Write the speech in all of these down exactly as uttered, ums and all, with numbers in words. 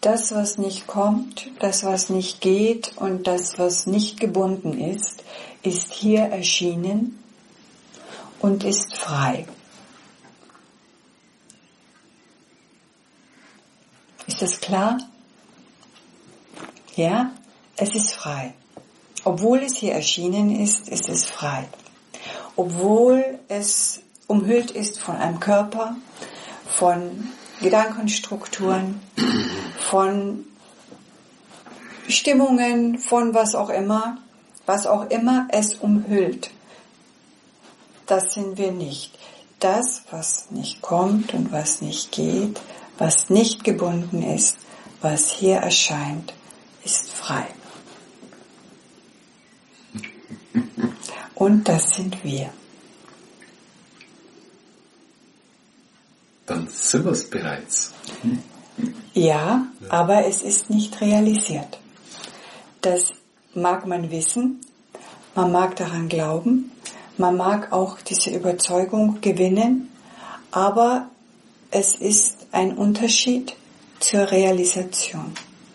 Das, was nicht kommt, das, was nicht geht und das, was nicht gebunden ist, ist hier erschienen und ist frei. Ist das klar? Ja, es ist frei. Obwohl es hier erschienen ist, ist es frei. Obwohl es umhüllt ist von einem Körper, von Gedankenstrukturen, von Stimmungen, von was auch immer, was auch immer es umhüllt. Das sind wir nicht. Das, was nicht kommt und was nicht geht, was nicht gebunden ist, was hier erscheint, ist frei. Und das sind wir. Dann sind wir es bereits. Ja, aber es ist nicht realisiert. Das mag man wissen, man mag daran glauben, man mag auch diese Überzeugung gewinnen, aber es ist ein Unterschied zur Realisation.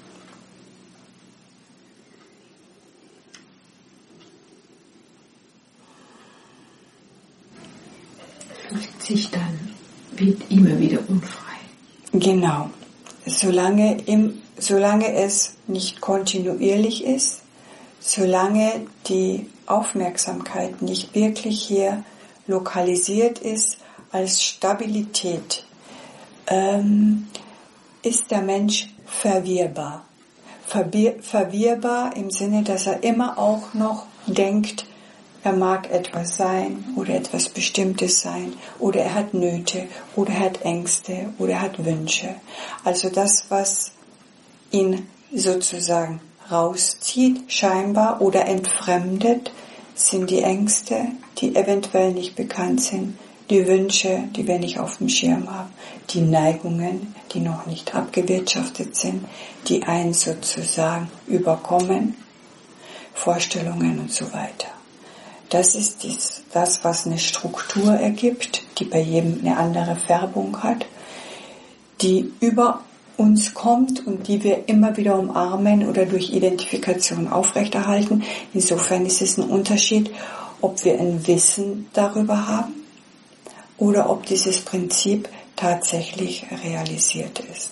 Fühlt sich dann wird immer wieder unfrei. Genau. Solange, im, solange es nicht kontinuierlich ist, solange die Aufmerksamkeit nicht wirklich hier lokalisiert ist als Stabilität, ähm, ist der Mensch verwirrbar. Verwir- verwirrbar im Sinne, dass er immer auch noch denkt, er mag etwas sein oder etwas Bestimmtes sein oder er hat Nöte oder er hat Ängste oder er hat Wünsche. Also das, was ihn sozusagen rauszieht, scheinbar oder entfremdet, sind die Ängste, die eventuell nicht bekannt sind, die Wünsche, die wir nicht auf dem Schirm haben, die Neigungen, die noch nicht abgewirtschaftet sind, die einen sozusagen überkommen, Vorstellungen und so weiter. Das ist dies, das, was eine Struktur ergibt, die bei jedem eine andere Färbung hat, die über uns kommt und die wir immer wieder umarmen oder durch Identifikation aufrechterhalten. Insofern ist es ein Unterschied, ob wir ein Wissen darüber haben oder ob dieses Prinzip tatsächlich realisiert ist.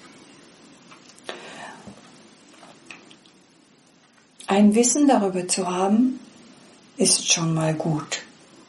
Ein Wissen darüber zu haben, ist schon mal gut.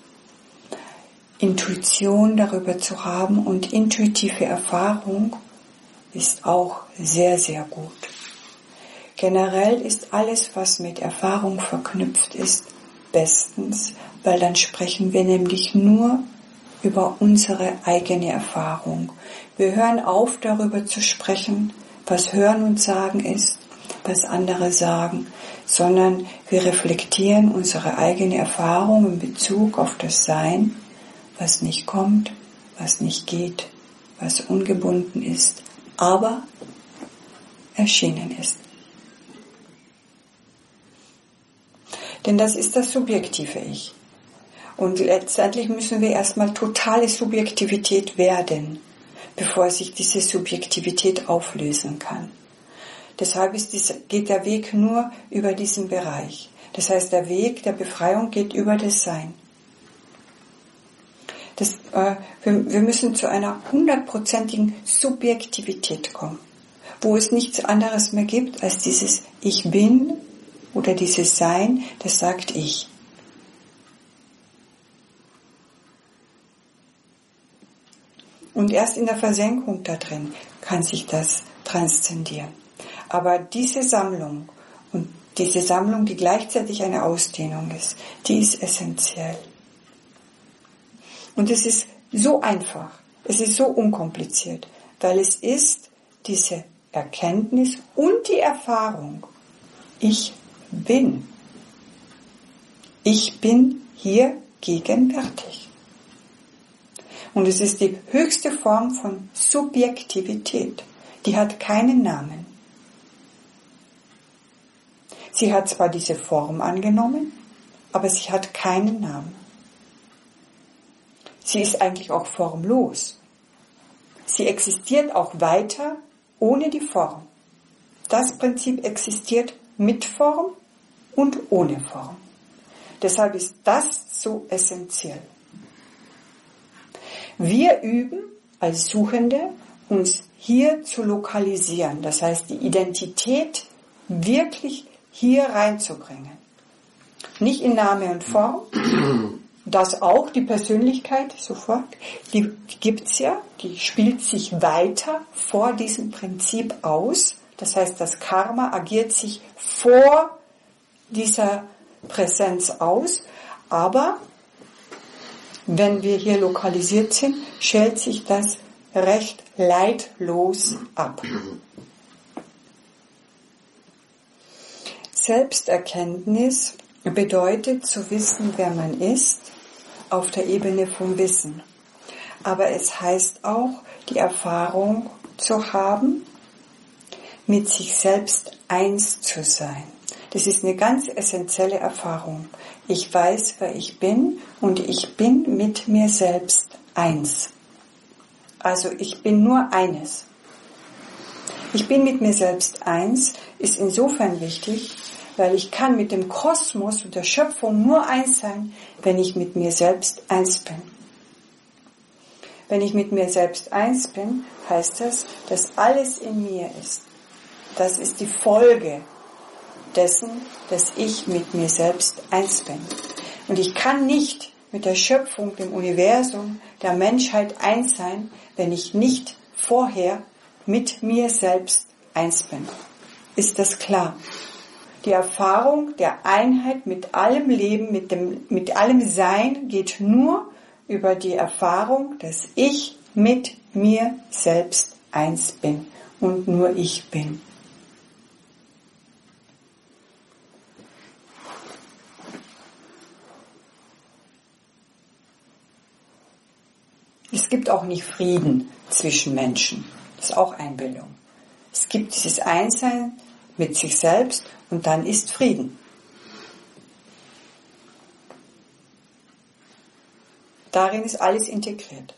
Intuition darüber zu haben und intuitive Erfahrung ist auch sehr, sehr gut. Generell ist alles, was mit Erfahrung verknüpft ist, bestens, weil dann sprechen wir nämlich nur über unsere eigene Erfahrung. Wir hören auf, darüber zu sprechen, was Hören und Sagen ist, was andere sagen, sondern wir reflektieren unsere eigene Erfahrung in Bezug auf das Sein, was nicht kommt, was nicht geht, was ungebunden ist, aber erschienen ist. Denn das ist das subjektive Ich. Und letztendlich müssen wir erstmal totale Subjektivität werden, bevor sich diese Subjektivität auflösen kann. Deshalb ist dies, geht der Weg nur über diesen Bereich. Das heißt, der Weg der Befreiung geht über das Sein. Das, äh, wir, wir müssen zu einer hundertprozentigen Subjektivität kommen, wo es nichts anderes mehr gibt als dieses Ich bin oder dieses Sein, das sagt Ich. Und erst in der Versenkung da drin kann sich das transzendieren. Aber diese Sammlung und diese Sammlung, die gleichzeitig eine Ausdehnung ist, die ist essentiell. Und es ist so einfach, es ist so unkompliziert, weil es ist diese Erkenntnis und die Erfahrung. Ich bin. Ich bin hier gegenwärtig. Und es ist die höchste Form von Subjektivität. Die hat keinen Namen. Sie hat zwar diese Form angenommen, aber sie hat keinen Namen. Sie ist eigentlich auch formlos. Sie existiert auch weiter ohne die Form. das Prinzip existiert mit Form und ohne Form. Deshalb ist das so essentiell. Wir üben als Suchende, uns hier zu lokalisieren, das heißt die Identität wirklich hier reinzubringen. Nicht in Name und Form, das auch, die Persönlichkeit sofort, die, die gibt's ja, die spielt sich weiter vor diesem Prinzip aus, das heißt das Karma agiert sich vor dieser Präsenz aus, aber wenn wir hier lokalisiert sind, schält sich das recht leidlos ab. Selbsterkenntnis bedeutet zu wissen, wer man ist, auf der Ebene vom Wissen. Aber es heißt auch, die Erfahrung zu haben, mit sich selbst eins zu sein. Das ist eine ganz essentielle Erfahrung. Ich weiß, wer ich bin und ich bin mit mir selbst eins. Also ich bin nur eines. Ich bin mit mir selbst eins ist insofern wichtig, weil ich kann mit dem Kosmos und der Schöpfung nur eins sein, wenn ich mit mir selbst eins bin. Wenn ich mit mir selbst eins bin, heißt das, dass alles in mir ist. Das ist die Folge dessen, dass ich mit mir selbst eins bin. Und ich kann nicht mit der Schöpfung, dem Universum, der Menschheit eins sein, wenn ich nicht vorher mit mir selbst eins bin. Ist das klar? Die Erfahrung der Einheit mit allem Leben, mit dem, mit allem Sein geht nur über die Erfahrung, dass ich mit mir selbst eins bin und nur ich bin. Es gibt auch nicht Frieden zwischen Menschen. Das ist auch Einbildung. Es gibt dieses Einssein mit sich selbst und dann ist Frieden. Darin ist alles integriert.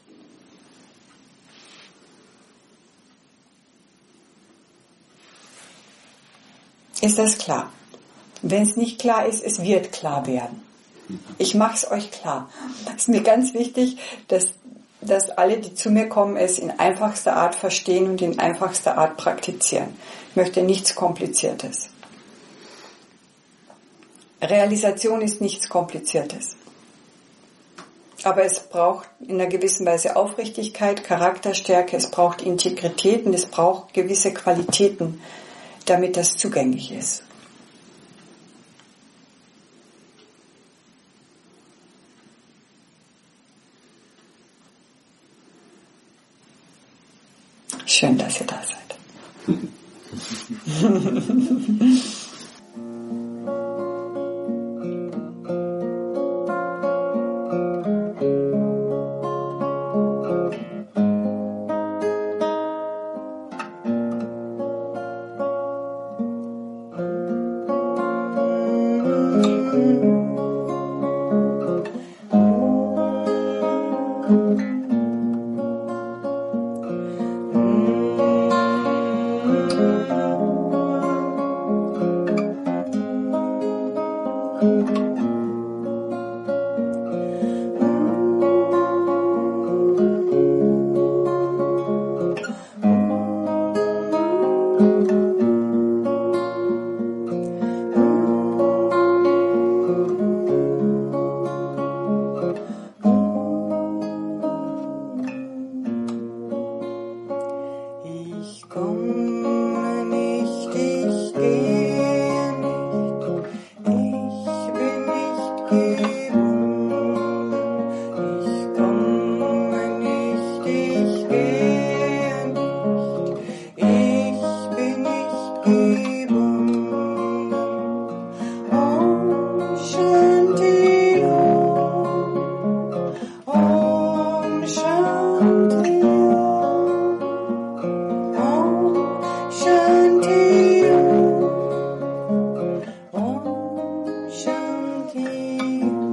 Ist das klar? Wenn es nicht klar ist, es wird klar werden. Ich mache es euch klar. Es ist mir ganz wichtig, dass dass alle, die zu mir kommen, es in einfachster Art verstehen und in einfachster Art praktizieren. Ich möchte nichts Kompliziertes. Realisation ist nichts Kompliziertes. Aber es braucht in einer gewissen Weise Aufrichtigkeit, Charakterstärke, es braucht Integrität und es braucht gewisse Qualitäten, damit das zugänglich ist. Schön, dass ihr da seid. Shanti.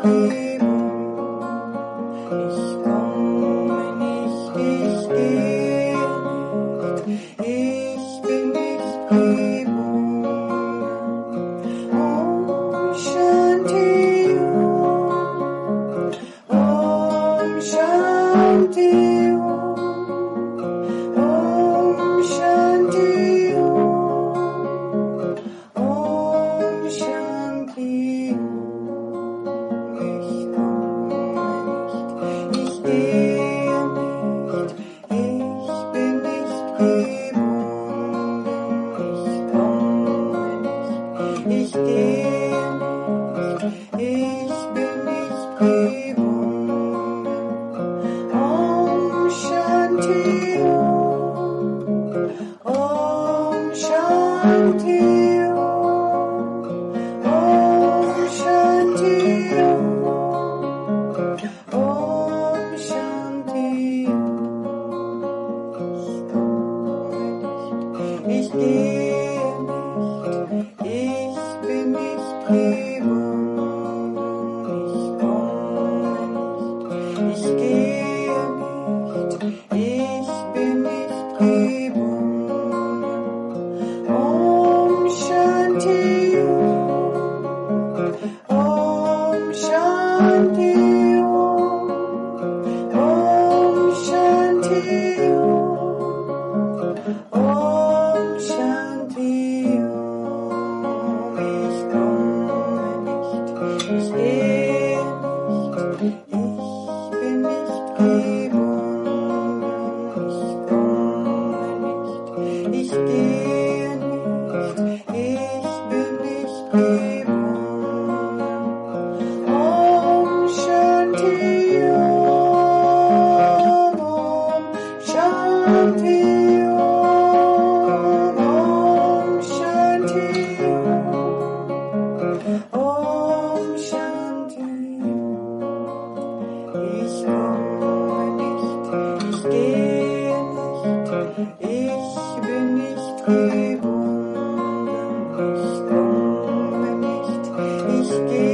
Ich gehe